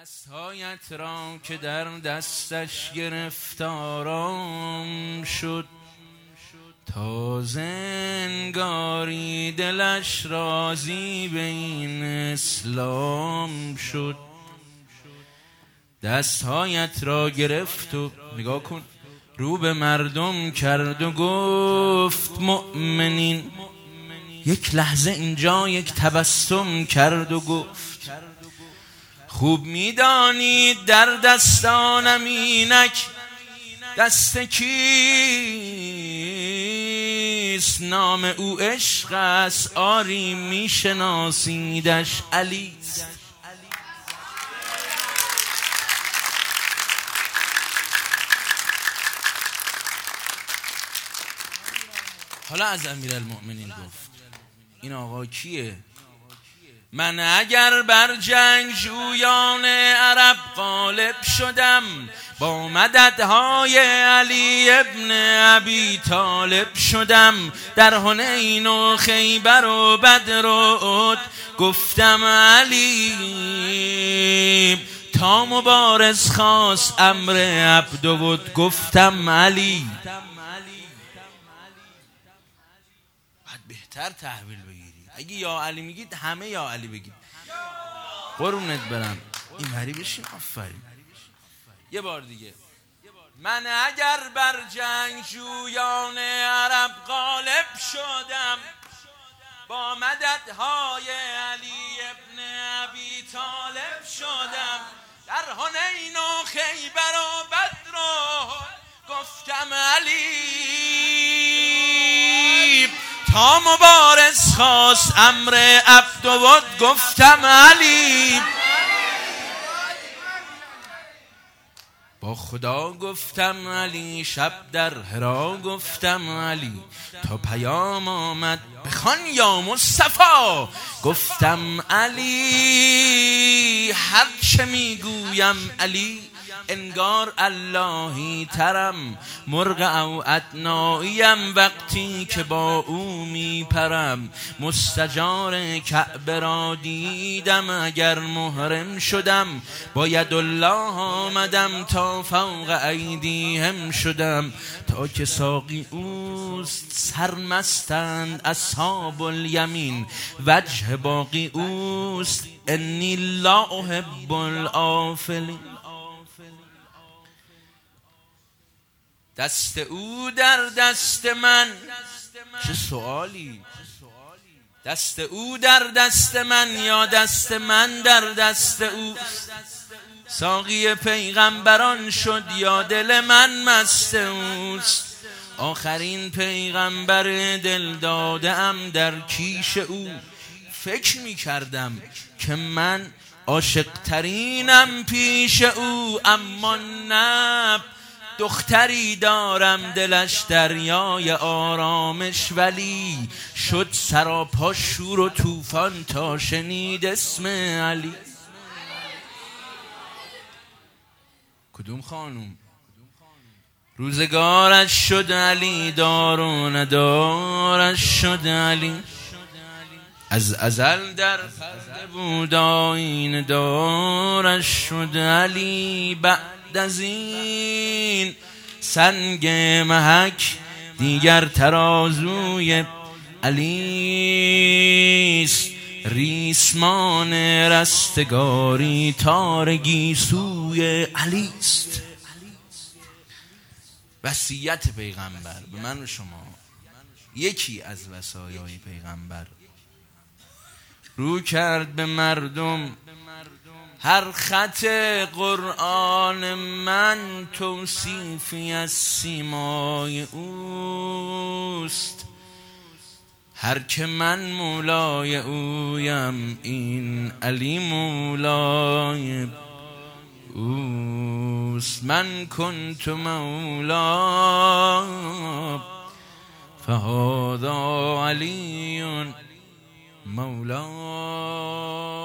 دستهایت را که در دستش گرفتارم شد، تازه انگاری دلش راضی به این اسلام شد. دستهایت را گرفت و نگاه کن رو به مردم کرد و گفت مؤمنین. یک لحظه اینجا یک تبسم کرد و گفت خوب میدانید در دستانم اینک دست کیست؟ نام او عشق است، آری میشناسیدش، علیست. حالا از امیرالمؤمنین گفت این آقا کیه؟ من اگر بر جنگجویان عرب غالب شدم، با مددهای علی ابن ابی طالب شدم، در حنین و خیبر و بدر و احد گفتم علی، تا مبارز خواست امر عبدود گفتم علی. باید بهتر تحویل بگیری. اگه یا علی میگید همه یا علی بگید. قرونت برم این وری بشین. آفرین. یه بار دیگه. من اگر بر جنگجویان عرب غالب شدم، با مددهای علی ابن ابی طالب شدم، در حنین و خیبر و بدر و گفتم علی، تا مبارز خواست امر عبدود گفتم علی. با خدا گفتم علی، شب در حرا گفتم علی، تا پیام آمد بخوان یا مصطفی گفتم علی. هر چه میگویم علی، انگار اللهی ترم، مرغ او ادناییم وقتی که با او میپرم. مستجار کعبه را دیدم اگر محرم شدم، با ید الله آمدم تا فوق ایدیهم شدم. تا که ساقی اوست سرمستند اصحاب الیمین، وجه باقی اوست انی لا احب الافلین. دست او در دست من، چه سوالی، دست او در دست من یا دست من در دست اوست؟ ساقی پیغمبران شد یا دل من مست اوست؟ آخرین پیغمبر دل داده ام در کیش او. فکر می کردم که من عاشق ترینم پیش او، اما نه، دختری دارم دلش دریای آرامش، ولی شد سراپا شور و طوفان تا شنید اسم علی. کدوم خانوم؟ روزگارش شد علی، دار و ندارش شد علی، از ازل در پرده بود آیین دارش شد علی. بعد از این سنگ محک دیگر ترازوی علیست، ریسمان رستگاری تارگی سوی علیست. وصیت پیغمبر به من و شما، یکی از وصایای پیغمبر، رو کرد به مردم هر خط قرآن من توصیفی از سیمای اوست. هر که من مولای اویم این علی مولای اوست. من کنت مولا فهذا علی مولا.